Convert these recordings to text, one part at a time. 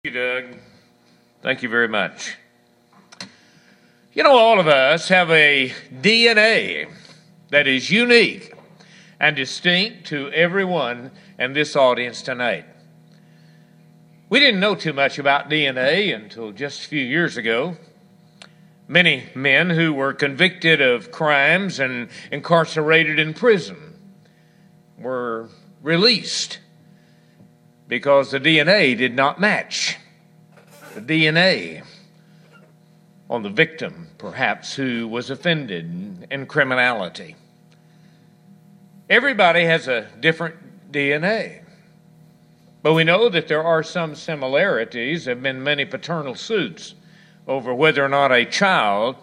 Thank you, Doug. Thank you very much. You know, all of us have a DNA that is unique and distinct to everyone in this audience tonight. We didn't know too much about DNA until just a few years ago. Many men who were convicted of crimes and incarcerated in prison were released because the DNA did not match the DNA on the victim, perhaps, who was offended in criminality. Everybody has a different DNA. But we know that there are some similarities. There have been many paternal suits over whether or not a child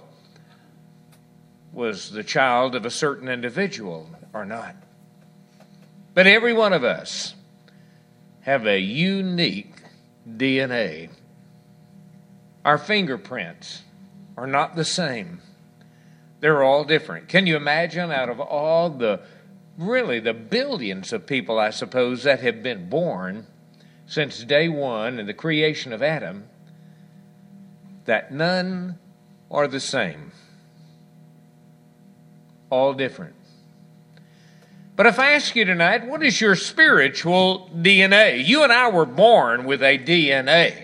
was the child of a certain individual or not. But every one of us have a unique DNA. Our fingerprints are not the same. They're all different. Can you imagine, out of all the billions of people, I suppose, that have been born since day one in the creation of Adam, that none are the same. All different. But if I ask you tonight, what is your spiritual DNA? You and I were born with a DNA.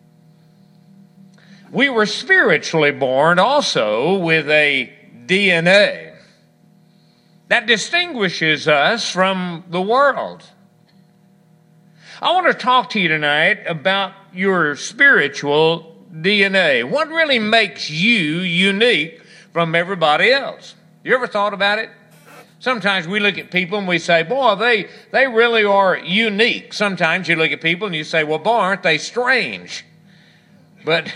We were spiritually born also with a DNA that distinguishes us from the world. I want to talk to you tonight about your spiritual DNA. What really makes you unique from everybody else? You ever thought about it? Sometimes we look at people and we say, boy, they really are unique. Sometimes you look at people and you say, well, boy, aren't they strange? But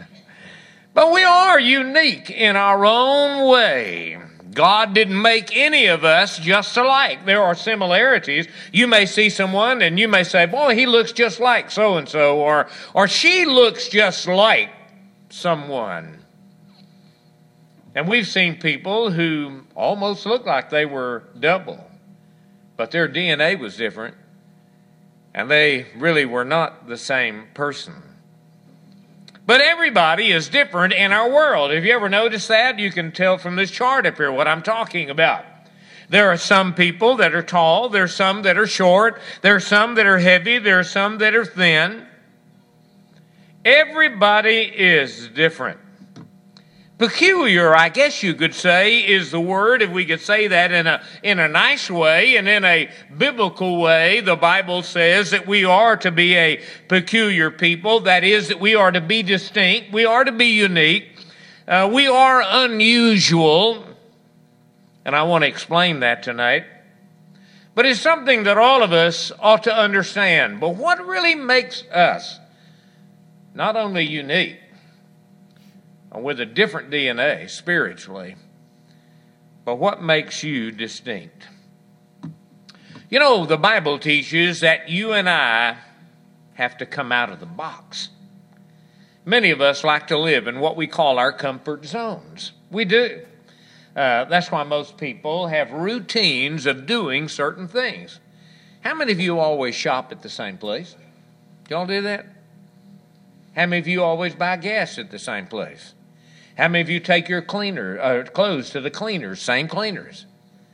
we are unique in our own way. God didn't make any of us just alike. There are similarities. You may see someone and you may say, boy, he looks just like so-and-so, or she looks just like someone. And we've seen people who almost look like they were double, but their DNA was different, and they really were not the same person. But everybody is different in our world. Have you ever noticed that? You can tell from this chart up here what I'm talking about. There are some people that are tall. There are some that are short. There are some that are heavy. There are some that are thin. Everybody is different. Peculiar, I guess you could say, is the word, if we could say that in a nice way and in a biblical way. The Bible says that we are to be a peculiar people. That is, that we are to be distinct. We are to be unique. We are unusual. And I want to explain that tonight. But it's something that all of us ought to understand. But what really makes us not only unique, with a different DNA spiritually, but what makes you distinct? You know, the Bible teaches that you and I have to come out of the box. Many of us like to live in what we call our comfort zones. We do. That's why most people have routines of doing certain things. How many of you always shop at the same place? Y'all do that? How many of you always buy gas at the same place? How many of you take your clothes to the cleaners, same cleaners?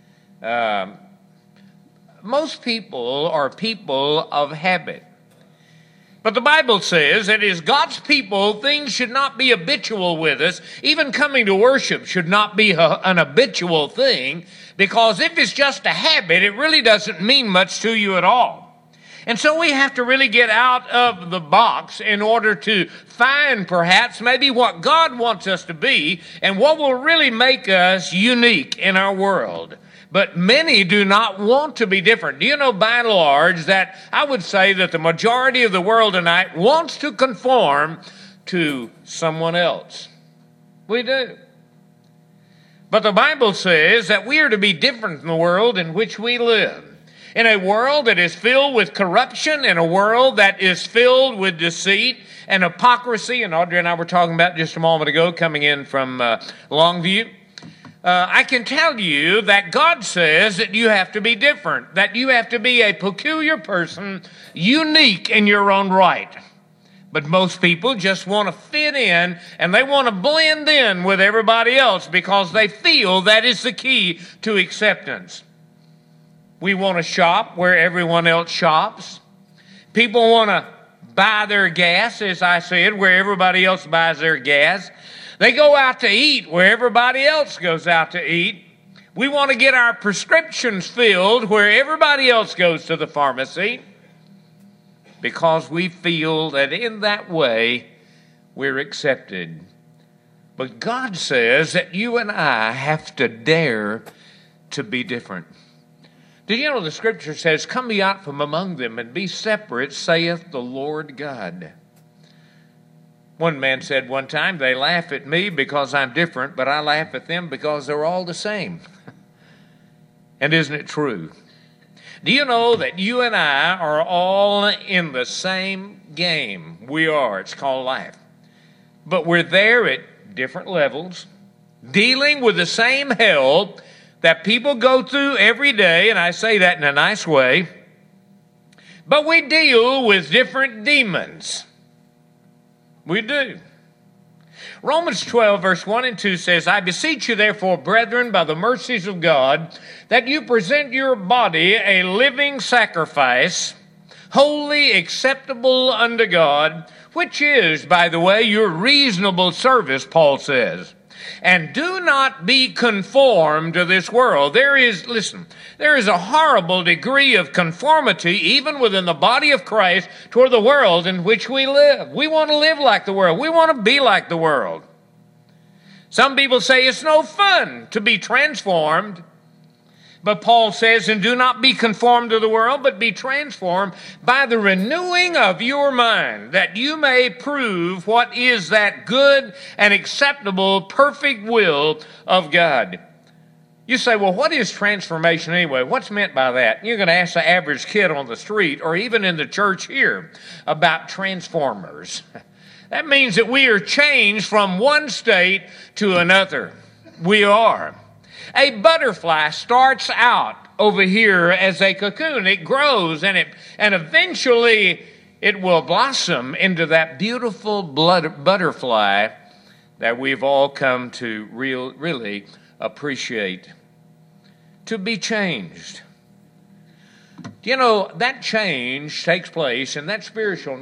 Most people are people of habit. But the Bible says that as God's people, things should not be habitual with us. Even coming to worship should not be an habitual thing, because if it's just a habit, it really doesn't mean much to you at all. And so we have to really get out of the box in order to find perhaps maybe what God wants us to be and what will really make us unique in our world. But many do not want to be different. Do you know, by and large, that I would say that the majority of the world tonight wants to conform to someone else? We do. But the Bible says that we are to be different from the world in which we live. In a world that is filled with corruption, in a world that is filled with deceit and hypocrisy, and Audrey and I were talking about just a moment ago coming in from Longview, I can tell you that God says that you have to be different, that you have to be a peculiar person, unique in your own right. But most people just want to fit in and they want to blend in with everybody else because they feel that is the key to acceptance. We want to shop where everyone else shops. People want to buy their gas, as I said, where everybody else buys their gas. They go out to eat where everybody else goes out to eat. We want to get our prescriptions filled where everybody else goes to the pharmacy, because we feel that in that way we're accepted. But God says that you and I have to dare to be different. Did you know the scripture says, "Come ye out from among them and be separate, saith the Lord God." One man said one time, "They laugh at me because I'm different, but I laugh at them because they're all the same." And isn't it true? Do you know that you and I are all in the same game? We are. It's called life. But we're there at different levels, dealing with the same hell that people go through every day, and I say that in a nice way. But we deal with different demons. We do. Romans 12, verse 1 and 2 says, "I beseech you therefore, brethren, by the mercies of God, that you present your body a living sacrifice, holy, acceptable unto God, which is, by the way, your reasonable service," Paul says. "And do not be conformed to this world." There is a horrible degree of conformity even within the body of Christ toward the world in which we live. We want to live like the world. We want to be like the world. Some people say it's no fun to be transformed. But Paul says, "And do not be conformed to the world, but be transformed by the renewing of your mind, that you may prove what is that good and acceptable, perfect will of God." You say, "Well, what is transformation anyway? What's meant by that?" You're going to ask the average kid on the street or even in the church here about transformers. That means that we are changed from one state to another. We are. A butterfly starts out over here as a cocoon. It grows and eventually it will blossom into that beautiful butterfly that we've all come to really appreciate. To be changed. You know, that change takes place, and that spiritual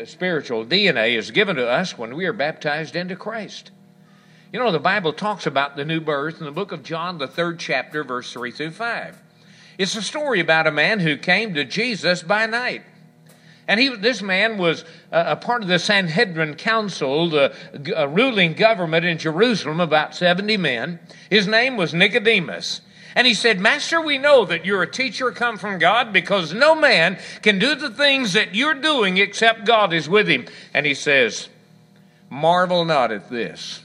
DNA is given to us when we are baptized into Christ. You know, the Bible talks about the new birth in the book of John, the 3rd chapter, verse 3 through 5. It's a story about a man who came to Jesus by night. And this man was a part of the Sanhedrin Council, the ruling government in Jerusalem, about 70 men. His name was Nicodemus. And he said, "Master, we know that you're a teacher come from God, because no man can do the things that you're doing except God is with him." And he says, "Marvel not at this.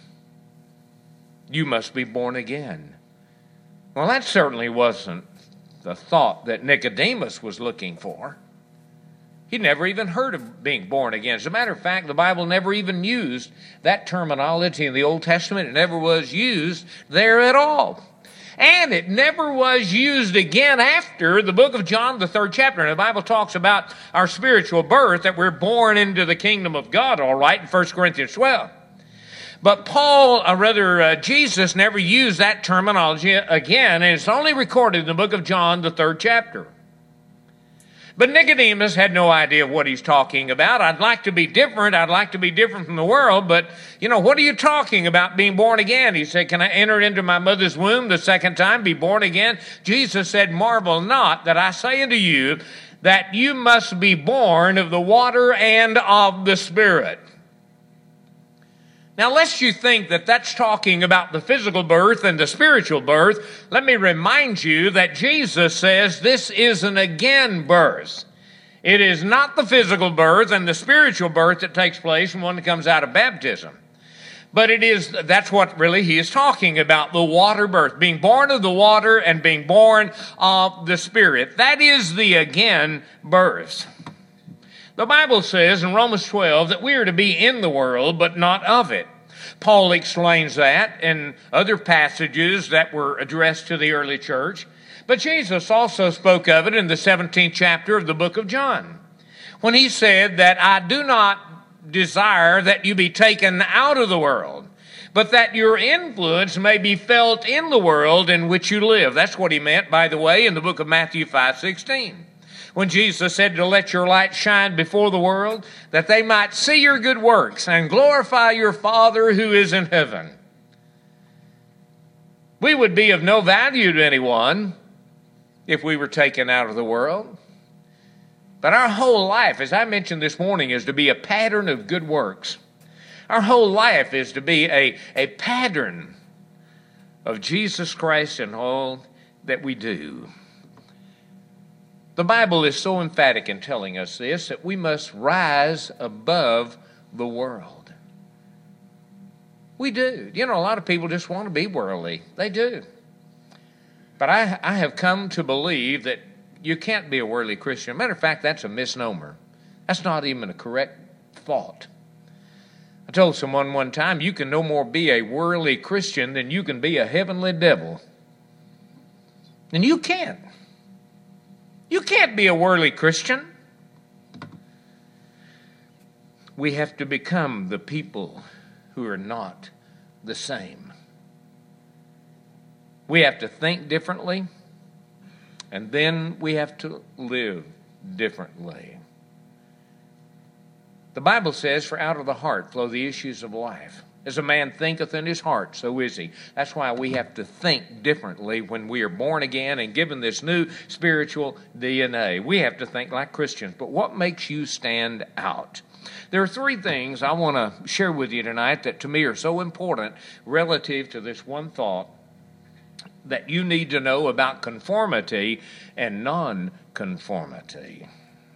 You must be born again." Well, that certainly wasn't the thought that Nicodemus was looking for. He never even heard of being born again. As a matter of fact, the Bible never even used that terminology in the Old Testament. It never was used there at all. And it never was used again after the book of John, the 3rd chapter. And the Bible talks about our spiritual birth, that we're born into the kingdom of God, all right, in 1 Corinthians 12. But Jesus never used that terminology again, and it's only recorded in the book of John, the 3rd chapter. But Nicodemus had no idea what he's talking about. "I'd like to be different. I'd like to be different from the world. But, what are you talking about being born again?" He said, "Can I enter into my mother's womb the second time, be born again?" Jesus said, "Marvel not that I say unto you that you must be born of the water and of the Spirit." Now, lest you think that that's talking about the physical birth and the spiritual birth, let me remind you that Jesus says this is an again birth. It is not the physical birth and the spiritual birth that takes place when one comes out of baptism. But that's what really he is talking about, the water birth, being born of the water and being born of the Spirit. That is the again birth. The Bible says in Romans 12 that we are to be in the world, but not of it. Paul explains that in other passages that were addressed to the early church. But Jesus also spoke of it in the 17th chapter of the book of John, when he said that I do not desire that you be taken out of the world, but that your influence may be felt in the world in which you live. That's what he meant, by the way, in the book of Matthew 5:16. When Jesus said to let your light shine before the world, that they might see your good works and glorify your Father who is in heaven. We would be of no value to anyone if we were taken out of the world. But our whole life, as I mentioned this morning, is to be a pattern of good works. Our whole life is to be a pattern of Jesus Christ in all that we do. The Bible is so emphatic in telling us this, that we must rise above the world. We do. You know, a lot of people just want to be worldly. They do. But I have come to believe that you can't be a worldly Christian. Matter of fact, that's a misnomer. That's not even a correct thought. I told someone one time, you can no more be a worldly Christian than you can be a heavenly devil. And you can't. You can't be a worldly Christian. We have to become the people who are not the same. We have to think differently, and then we have to live differently. The Bible says, for out of the heart flow the issues of life. As a man thinketh in his heart, so is he. That's why we have to think differently when we are born again and given this new spiritual DNA. We have to think like Christians. But what makes you stand out? There are three things I want to share with you tonight that to me are so important relative to this one thought that you need to know about conformity and non-conformity.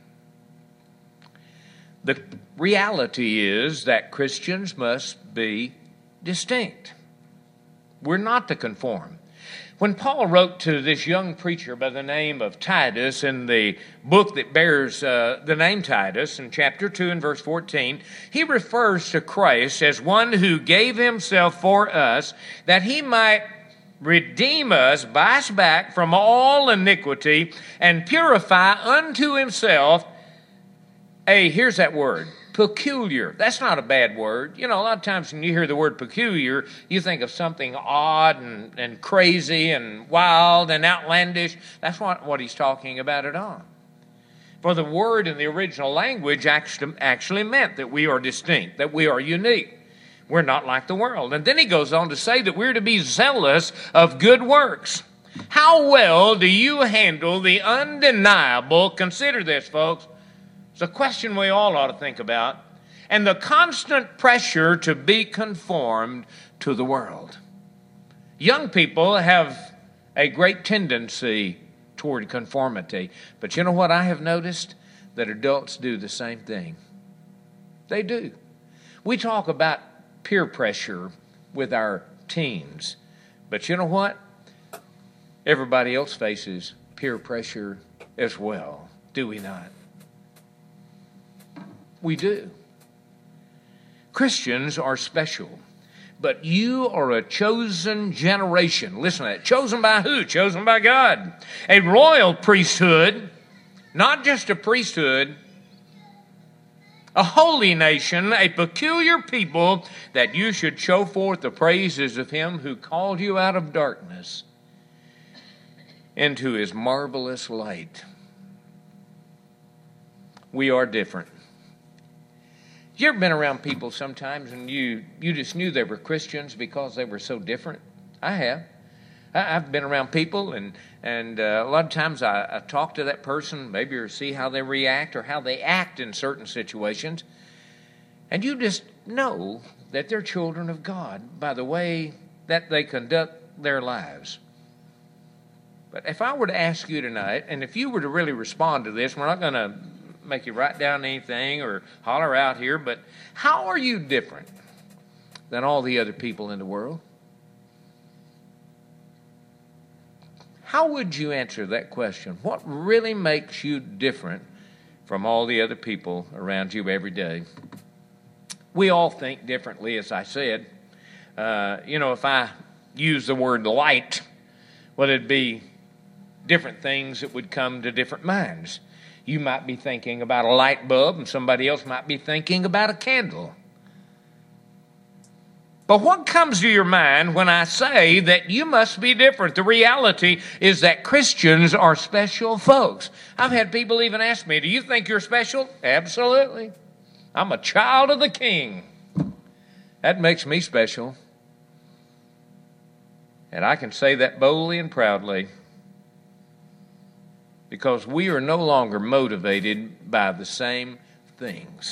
The reality is that Christians must be distinct. We're not to conform. When Paul wrote to this young preacher by the name of Titus in the book that bears the name Titus, in chapter 2 and verse 14, he refers to Christ as one who gave himself for us that he might redeem us, buy us back from all iniquity, and purify unto himself here's that word, peculiar. That's not a bad word. You know, a lot of times when you hear the word peculiar, you think of something odd and crazy and wild and outlandish. That's not what he's talking about at all. For the word in the original language actually meant that we are distinct, that we are unique. We're not like the world. And then he goes on to say that we're to be zealous of good works. How well do you handle the undeniable, consider this, folks, it's a question we all ought to think about, and the constant pressure to be conformed to the world. Young people have a great tendency toward conformity, but you know what I have noticed? That adults do the same thing. They do. We talk about peer pressure with our teens, but you know what? Everybody else faces peer pressure as well, do we not? We do. Christians are special, but you are a chosen generation. Listen to that. Chosen by who? Chosen by God. A royal priesthood, not just a priesthood, a holy nation, a peculiar people, that you should show forth the praises of him who called you out of darkness into his marvelous light. We are different. You ever been around people sometimes and you just knew they were Christians because they were so different? I have. I've been around people and a lot of times I talk to that person, maybe or see how they react or how they act in certain situations. And you just know that they're children of God by the way that they conduct their lives. But if I were to ask you tonight, and if you were to really respond to this, we're not going to make you write down anything or holler out here, but how are you different than all the other people in the world? How would you answer that question? What really makes you different from all the other people around you every day? We all think differently, as I said. If I use the word light, well, it'd be different things that would come to different minds. You might be thinking about a light bulb, and somebody else might be thinking about a candle. But what comes to your mind when I say that you must be different? The reality is that Christians are special folks. I've had people even ask me, do you think you're special? Absolutely. I'm a child of the King. That makes me special. And I can say that boldly and proudly because we are no longer motivated by the same things.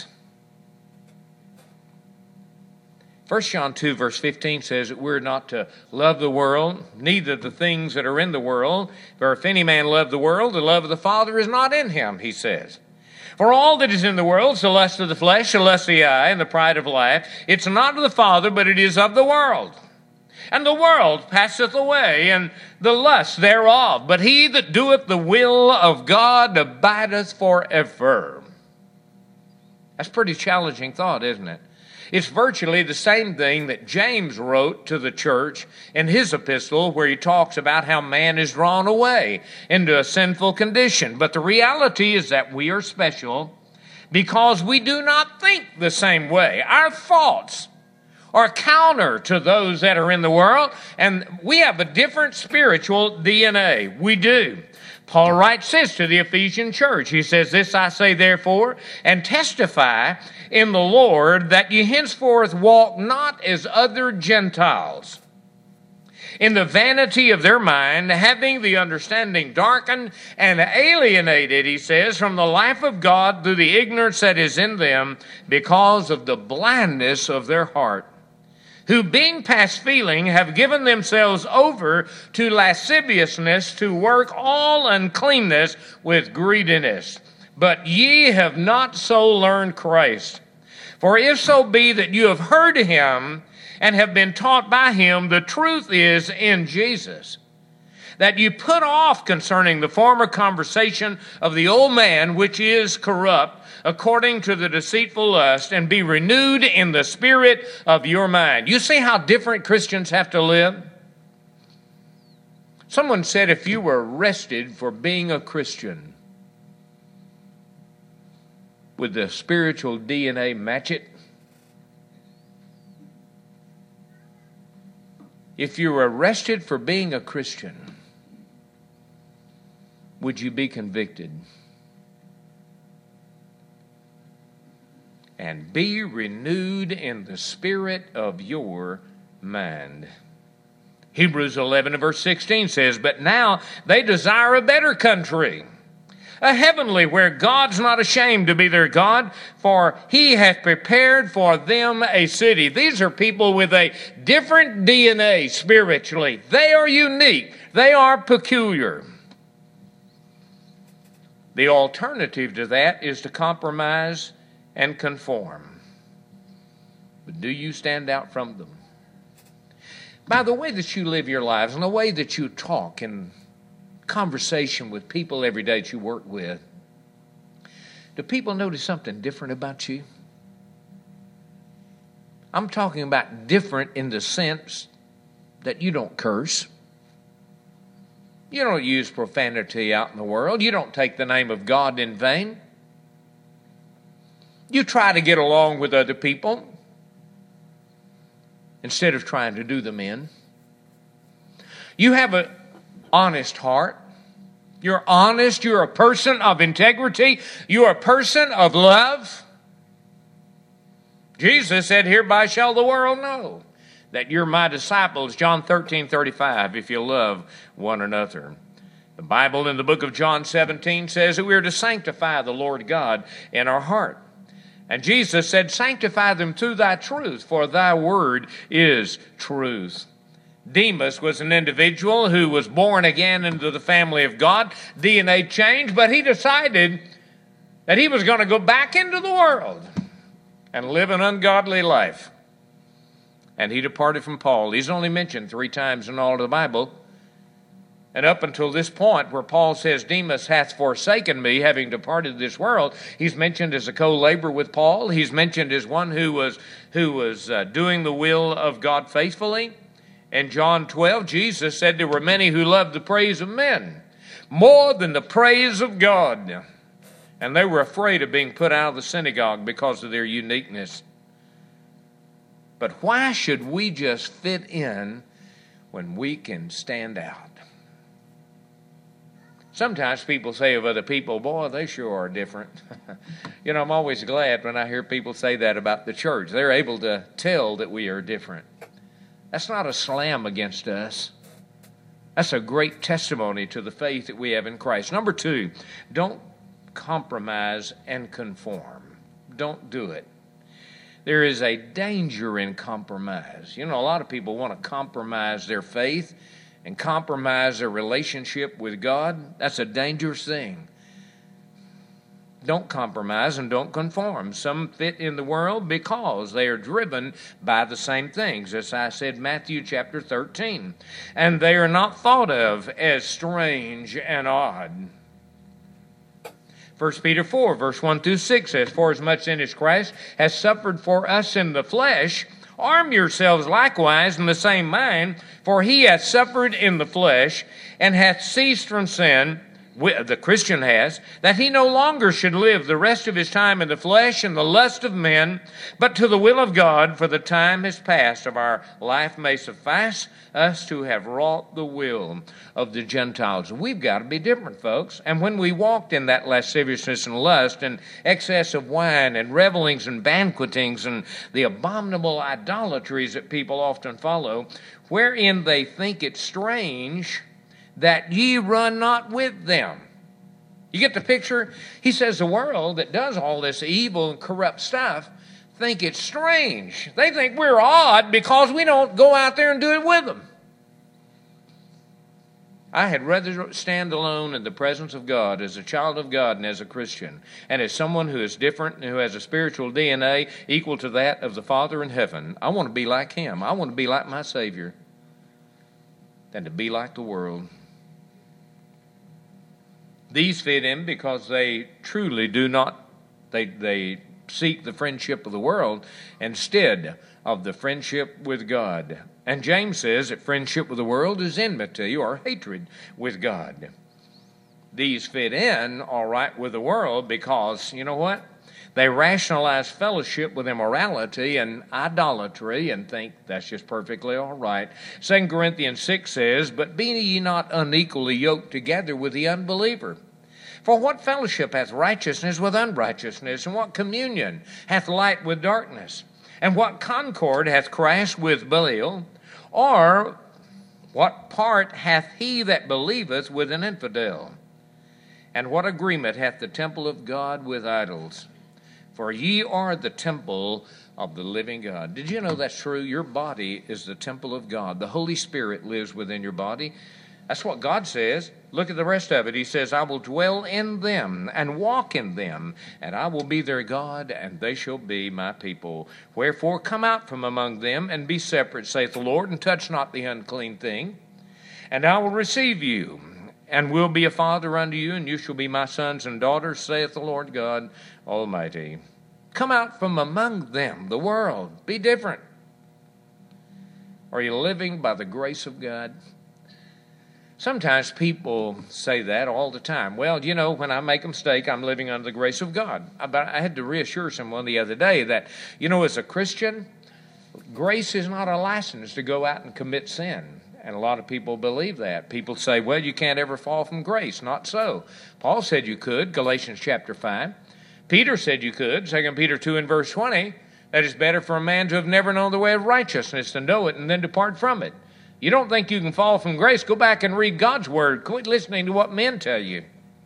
1 John 2 verse 15 says that we're not to love the world, neither the things that are in the world. For if any man love the world, the love of the Father is not in him, he says. For all that is in the world is the lust of the flesh, the lust of the eye, and the pride of life. It's not of the Father, but it is of the world. And the world passeth away, and the lust thereof. But he that doeth the will of God abideth forever. That's a pretty challenging thought, isn't it? It's virtually the same thing that James wrote to the church in his epistle, where he talks about how man is drawn away into a sinful condition. But the reality is that we are special because we do not think the same way. Our thoughts are counter to those that are in the world, and we have a different spiritual DNA. We do. Paul writes this to the Ephesian church. He says, "This I say therefore, and testify in the Lord, that ye henceforth walk not as other Gentiles, in the vanity of their mind, having the understanding darkened and alienated," he says, "from the life of God through the ignorance that is in them, because of the blindness of their heart, who being past feeling have given themselves over to lasciviousness, to work all uncleanness with greediness. But ye have not so learned Christ. For if so be that you have heard him and have been taught by him, the truth is in Jesus, that you put off concerning the former conversation of the old man, which is corrupt, according to the deceitful lust, and be renewed in the spirit of your mind." You see how different Christians have to live? Someone said, if you were arrested for being a Christian, would the spiritual DNA match it? If you were arrested for being a Christian, would you be convicted? And be renewed in the spirit of your mind. Hebrews 11 verse 16 says, "But now they desire a better country, a heavenly, where God's not ashamed to be their God, for he hath prepared for them a city." These are people with a different DNA spiritually. They are unique. They are peculiar. The alternative to that is to compromise and conform. But do you stand out from them? By the way that you live your lives and the way that you talk in conversation with people every day that you work with, do people notice something different about you? I'm talking about different in the sense that you don't curse. You don't use profanity out in the world. You don't take the name of God in vain. You try to get along with other people instead of trying to do them in. You have an honest heart. You're honest. You're a person of integrity. You're a person of love. Jesus said, "Hereby shall the world know that you're my disciples," John 13:35, "if you love one another." The Bible in the book of John 17 says that we are to sanctify the Lord God in our heart. And Jesus said, "Sanctify them through thy truth, for thy word is truth." Demas was an individual who was born again into the family of God, DNA change, but he decided that he was going to go back into the world and live an ungodly life. And he departed from Paul. He's only mentioned 3 times in all of the Bible. And up until this point where Paul says, "Demas hath forsaken me, having departed this world," he's mentioned as a co-laborer with Paul. He's mentioned as one who was doing the will of God faithfully. In John 12, Jesus said there were many who loved the praise of men more than the praise of God. And they were afraid of being put out of the synagogue because of their uniqueness. But why should we just fit in when we can stand out? Sometimes people say of other people, boy, they sure are different. I'm always glad when I hear people say that about the church. They're able to tell that we are different. That's not a slam against us. That's a great testimony to the faith that we have in Christ. Number 2, don't compromise and conform. Don't do it. There is a danger in compromise. A lot of people want to compromise their faith and compromise their relationship with God. That's a dangerous thing. Don't compromise and don't conform. Some fit in the world because they are driven by the same things. As I said, Matthew chapter 13. And they are not thought of as strange and odd. 1 Peter 4, verse 1 through 6 says, For as much then as Christ has suffered for us in the flesh, arm yourselves likewise in the same mind, for he hath suffered in the flesh, and hath ceased from sin, the Christian has, that he no longer should live the rest of his time in the flesh and the lust of men, but to the will of God, for the time is past of our life may suffice us to have wrought the will of the Gentiles. We've got to be different, folks. And when we walked in that lasciviousness and lust and excess of wine and revelings and banquetings and the abominable idolatries that people often follow, wherein they think it strange that ye run not with them. You get the picture? He says the world that does all this evil and corrupt stuff think it's strange. They think we're odd because we don't go out there and do it with them. I had rather stand alone in the presence of God as a child of God and as a Christian, and as someone who is different and who has a spiritual DNA equal to that of the Father in heaven. I want to be like Him. I want to be like my Savior, than to be like the world. These fit in because they truly do not, they seek the friendship of the world instead of the friendship with God. And James says that friendship with the world is enmity or hatred with God. These fit in all right with the world because, you know what? They rationalize fellowship with immorality and idolatry and think that's just perfectly all right. 2 Corinthians 6 says, But be ye not unequally yoked together with the unbeliever. For what fellowship hath righteousness with unrighteousness? And what communion hath light with darkness? And what concord hath Christ with Belial? Or what part hath he that believeth with an infidel? And what agreement hath the temple of God with idols? For ye are the temple of the living God. Did you know that's true? Your body is the temple of God. The Holy Spirit lives within your body. That's what God says. Look at the rest of it. He says, I will dwell in them and walk in them, and I will be their God, and they shall be my people. Wherefore come out from among them and be separate, saith the Lord, and touch not the unclean thing. And I will receive you, and will be a father unto you, and you shall be my sons and daughters, saith the Lord God Almighty. Come out from among them, the world. Be different. Are you living by the grace of God? Sometimes people say that all the time. Well, you know, when I make a mistake, I'm living under the grace of God. But I had to reassure someone the other day that, you know, as a Christian, grace is not a license to go out and commit sin. And a lot of people believe that. People say, well, you can't ever fall from grace. Not so. Paul said you could, Galatians chapter 5. Peter said you could, 2 Peter 2 and verse 20. That it's better for a man to have never known the way of righteousness than know it and then depart from it. You don't think you can fall from grace? Go back and read God's word. Quit listening to what men tell you.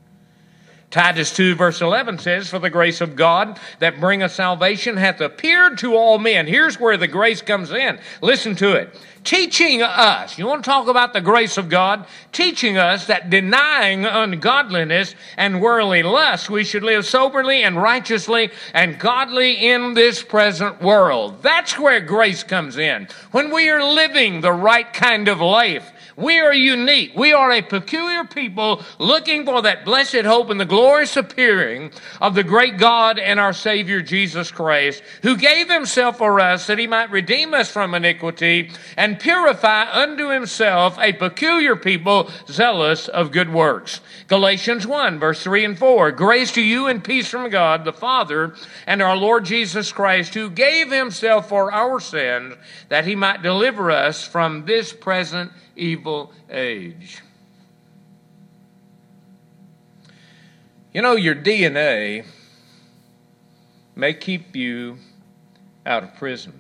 Titus 2 verse 11 says, For the grace of God that bringeth salvation hath appeared to all men. Here's where the grace comes in. Listen to it. Teaching us, you want to talk about the grace of God? Teaching us that denying ungodliness and worldly lust, we should live soberly and righteously and godly in this present world. That's where grace comes in. When we are living the right kind of life, We are unique. We are a peculiar people looking for that blessed hope and the glorious appearing of the great God and our Savior Jesus Christ, who gave himself for us that he might redeem us from iniquity and purify unto himself a peculiar people zealous of good works. Galatians 1, verse 3 and 4. Grace to you and peace from God the Father and our Lord Jesus Christ, who gave himself for our sins that he might deliver us from this present evil age. You know, your DNA may keep you out of prison.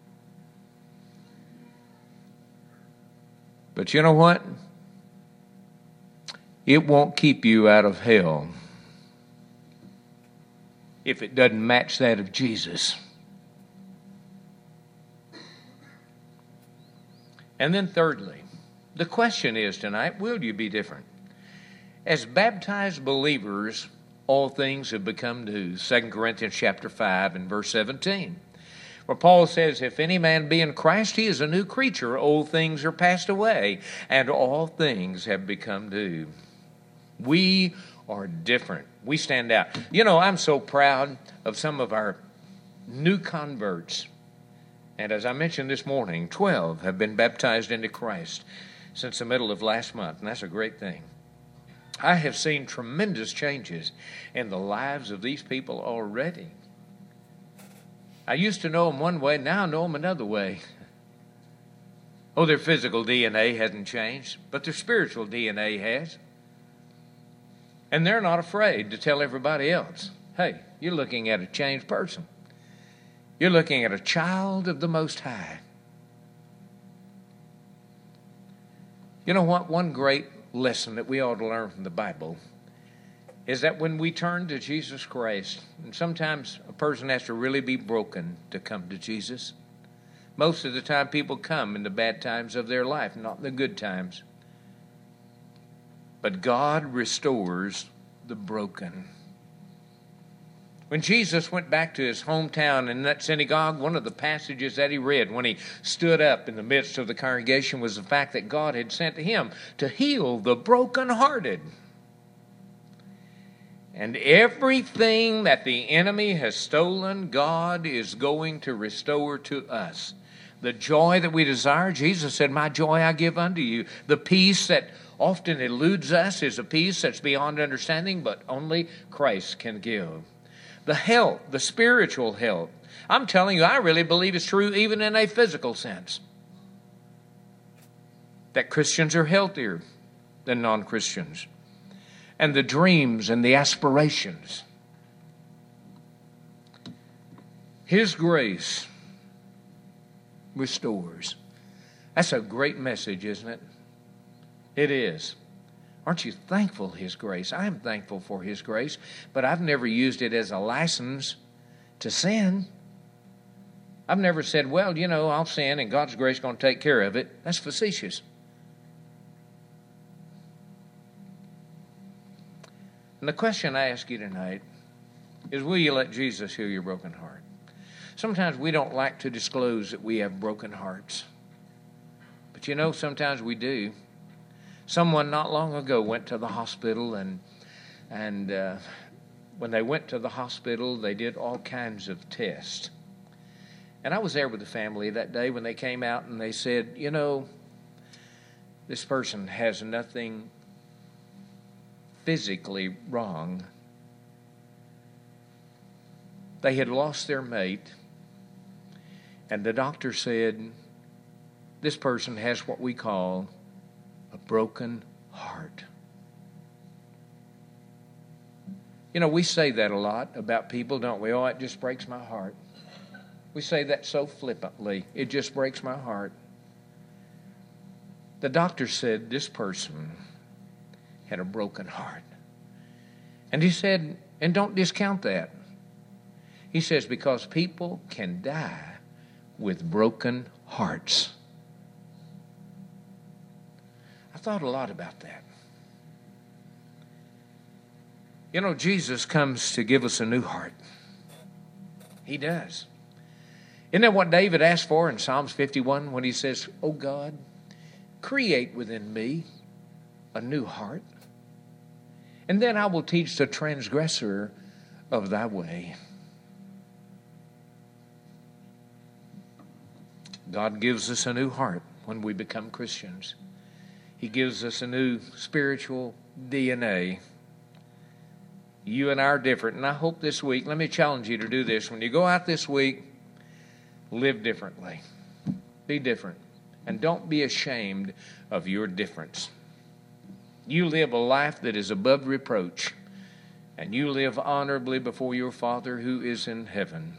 But you know what? It won't keep you out of hell if it doesn't match that of Jesus. And then thirdly, the question is tonight, will you be different? As baptized believers, all things have become new. 2 Corinthians chapter 5 and verse 17. Where Paul says, if any man be in Christ, he is a new creature. Old things are passed away, and all things have become new. We are different. We stand out. You know, I'm so proud of some of our new converts. And as I mentioned this morning, 12 have been baptized into Christ since the middle of last month, and that's a great thing. I have seen tremendous changes in the lives of these people already. I used to know them one way, now I know them another way. Oh, their physical DNA hasn't changed, but their spiritual DNA has. And they're not afraid to tell everybody else, hey, you're looking at a changed person. You're looking at a child of the Most High. You know what? One great lesson that we ought to learn from the Bible is that when we turn to Jesus Christ, and sometimes a person has to really be broken to come to Jesus. Most of the time people come in the bad times of their life, not in the good times. But God restores the broken. When Jesus went back to his hometown in that synagogue, one of the passages that he read when he stood up in the midst of the congregation was the fact that God had sent him to heal the brokenhearted. And everything that the enemy has stolen, God is going to restore to us. The joy that we desire, Jesus said, my joy I give unto you. The peace that often eludes us is a peace that's beyond understanding, but only Christ can give. The health, the spiritual health. I'm telling you, I really believe it's true even in a physical sense. That Christians are healthier than non-Christians. And the dreams and the aspirations. His grace restores. That's a great message, isn't it? It is. Aren't you thankful His grace? I am thankful for His grace, but I've never used it as a license to sin. I've never said, well, you know, I'll sin and God's grace is going to take care of it. That's facetious. And the question I ask you tonight is, will you let Jesus heal your broken heart? Sometimes we don't like to disclose that we have broken hearts. But you know, sometimes we do. Someone not long ago went to the hospital, and when they went to the hospital, they did all kinds of tests. And I was there with the family that day when they came out, and they said, you know, this person has nothing physically wrong. They had lost their mate, and the doctor said, this person has what we call a broken heart. You know, we say that a lot about people, don't we? Oh, it just breaks my heart. We say that so flippantly. It just breaks my heart. The doctor said this person had a broken heart. And he said, and don't discount that. He says, because people can die with broken hearts. I thought a lot about that. You know, Jesus comes to give us a new heart. He does. Isn't that what David asked for in Psalms 51 when he says, oh God, create within me a new heart. And then I will teach the transgressor of thy way. God gives us a new heart when we become Christians. He gives us a new spiritual DNA. You and I are different. And I hope this week, let me challenge you to do this. When you go out this week, live differently. Be different. And don't be ashamed of your difference. You live a life that is above reproach. And you live honorably before your Father who is in heaven.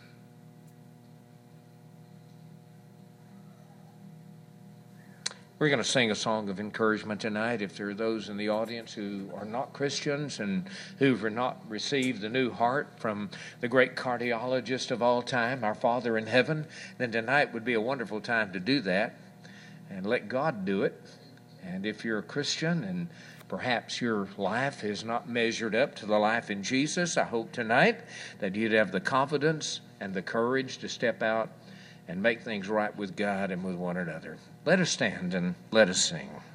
We're going to sing a song of encouragement tonight. If there are those in the audience who are not Christians and who have not received the new heart from the great cardiologist of all time, our Father in heaven, then tonight would be a wonderful time to do that and let God do it. And if you're a Christian and perhaps your life is not measured up to the life in Jesus, I hope tonight that you'd have the confidence and the courage to step out and make things right with God and with one another. Let us stand and let us sing.